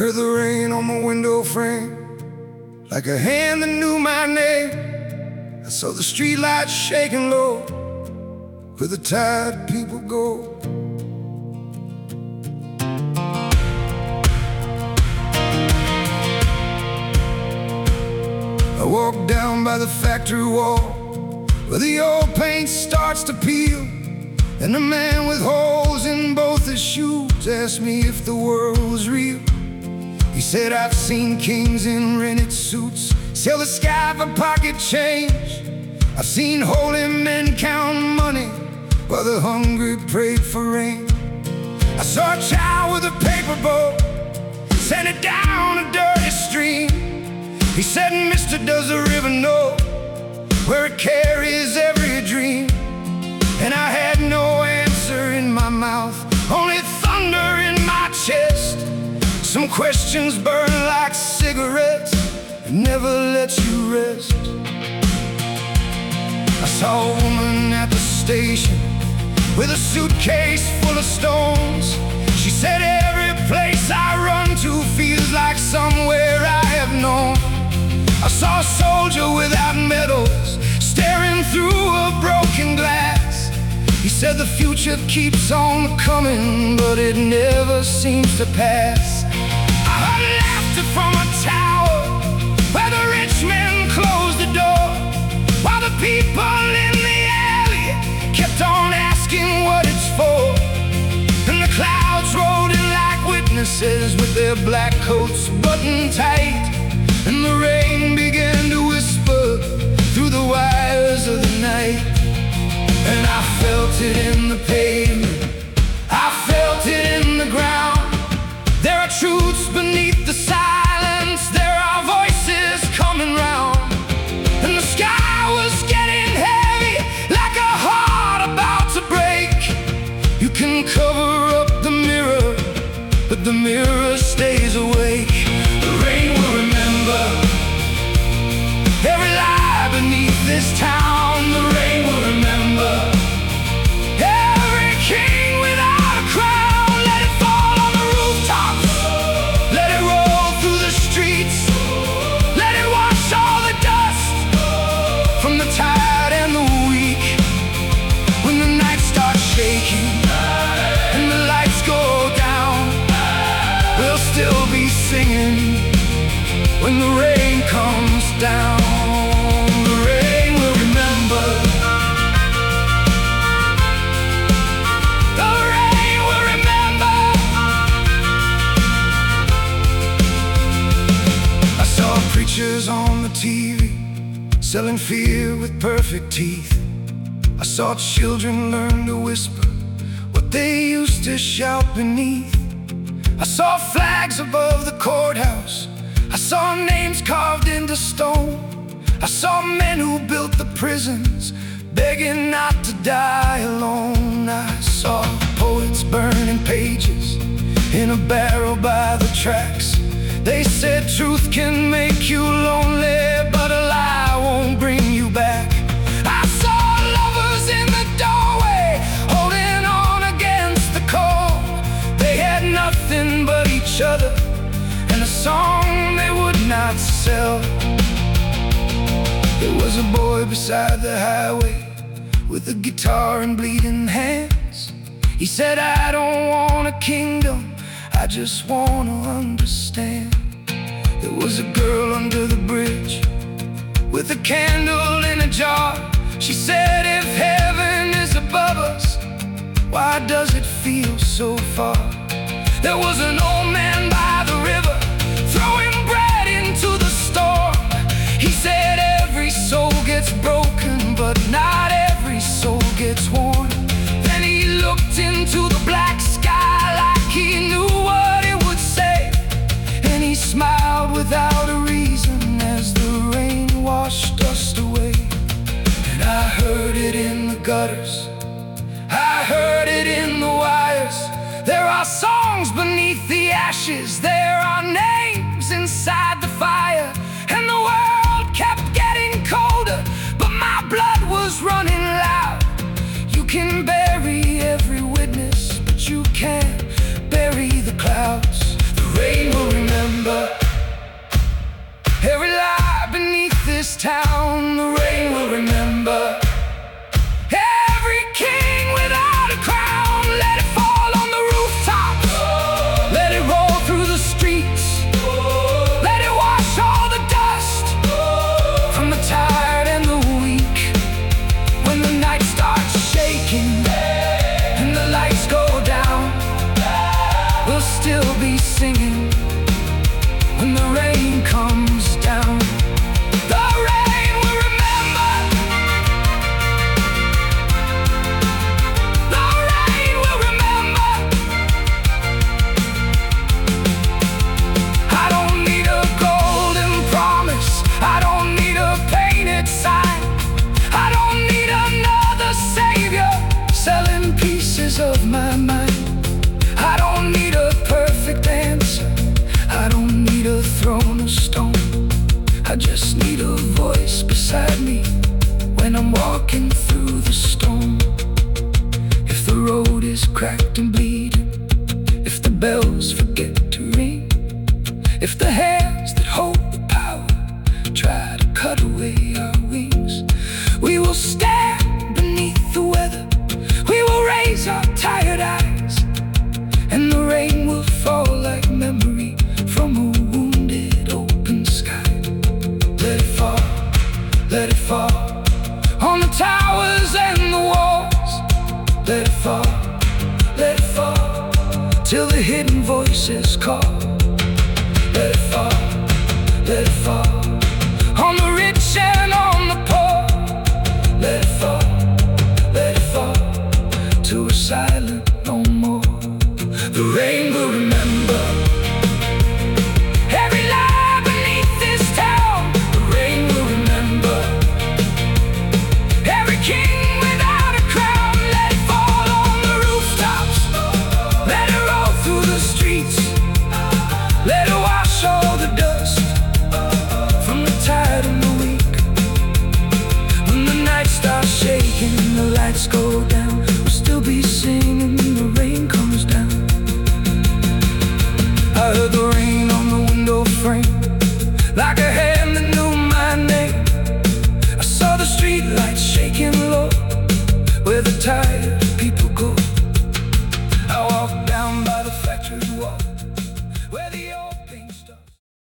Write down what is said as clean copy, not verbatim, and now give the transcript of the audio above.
heard the rain on my window frame, like a hand that knew my name. I saw the streetlights shaking low, where the tired people go. I walked down by the factory wall, where the old paint starts to peel, and the man with holes in both his shoes asked me if the world was real. He said, I've seen kings in rented suits sell the sky for pocket change. I've seen holy men count money while the hungry prayed for rain. I saw a child with a paper boat send it down a dirty stream. He said, mister, does the river know where it carries every dream? And I had no answer in my mouth, only thunder in my chest. Some questions burn like cigarettes and never let you rest. I saw a woman at the station with a suitcase full of stones. She said, every place I run to feels like somewhere I have known. I saw a soldier without medals staring through a broken glass. He said, the future keeps on coming, but it never seems to pass. I heard laughter from a tower where the rich men closed the door, while the people in the alley kept on asking what it's for. And the clouds rolled in like witnesses with their black coats buttoned tight, and the rain began to whisper through the wires of the night. And I felt it in the pavement, I felt it in the ground. There are truths beneath the silence, there are voices coming round. And the sky was getting heavy, like a heart about to break. You can cover up the mirror, but the mirror stays awake. The rain will remember every lie beneath this town. The rain will remember every king without a crown. Let it fall on the rooftops, let it roll through the streets, let it wash all the dust from the tired and the weak. When the night starts shaking and the lights go down, we'll still be singing when the rain comes down. The rain will remember, the rain will remember. I saw preachers on the TV selling fear with perfect teeth. I saw children learn to whisper what they used to shout beneath. I saw flags above the courthouse, I saw names carved into stone. I saw men who built the prisons begging not to die alone. I saw poets burning pages in a barrel by the tracks. They said truth can make you lonely, but a lie won't bring you back. I saw lovers in the doorway holding on against the cold. They had nothing but each other and a song they would not sell. There was a boy beside the highway with a guitar and bleeding hands. He said, I don't want a kingdom, I just want to understand. There was a girl under the bridge with a candle in a jar. She said, if heaven is above us, why does it feel so far? There was an old man by the river throwing bread into the storm. He said, every soul gets broken, but not every soul gets worn. Then he looked into the black sky like he knew what it would say, and he smiled without a reason as the rain washed dust away. And I heard it in the gutters, I heard it in the wires. There are songs beneath the ashes, there are names inside the fire. And the world kept getting colder, but my blood was running loud. You can bury every witness, but you can't bury the clouds. The rain will remember. the hands that hold the power try to cut away our wings, we will stand beneath the weather. We will raise our tired eyes, and the rain will fall like memory from a wounded open sky. Let it fall, let it fall on the towers and the walls. Let it fall, let it fall till the hidden voices call. Let it fall, let it fall.